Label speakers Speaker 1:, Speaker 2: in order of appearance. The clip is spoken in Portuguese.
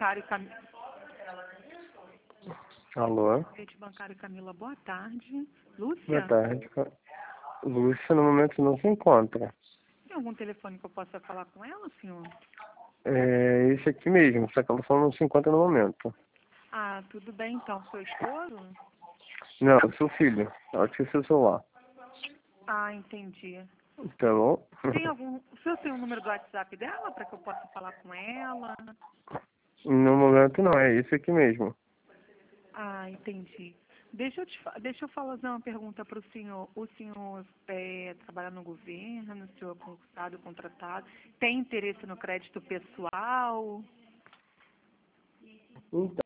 Speaker 1: bancário
Speaker 2: Alô?
Speaker 1: Rede Bancário Camila, boa tarde.
Speaker 2: Boa
Speaker 1: Lúcia?
Speaker 2: tarde. Lúcia no momento não se encontra.
Speaker 1: Tem algum telefone que eu possa falar com ela, senhor?
Speaker 2: É esse aqui mesmo, só que ela só não se encontra no momento.
Speaker 1: Ah, tudo bem então. Seu esposo?
Speaker 2: Não, seu filho. Ela esqueceu o celular.
Speaker 1: Ah, entendi.
Speaker 2: Tá bom?
Speaker 1: O senhor tem o número do WhatsApp dela para que eu possa falar com ela?
Speaker 2: No momento não, é esse aqui mesmo.
Speaker 1: Ah, entendi. Deixa eu fazer uma pergunta para o senhor. O senhor trabalha no governo, o senhor é concursado, contratado, tem interesse no crédito pessoal?
Speaker 2: Então.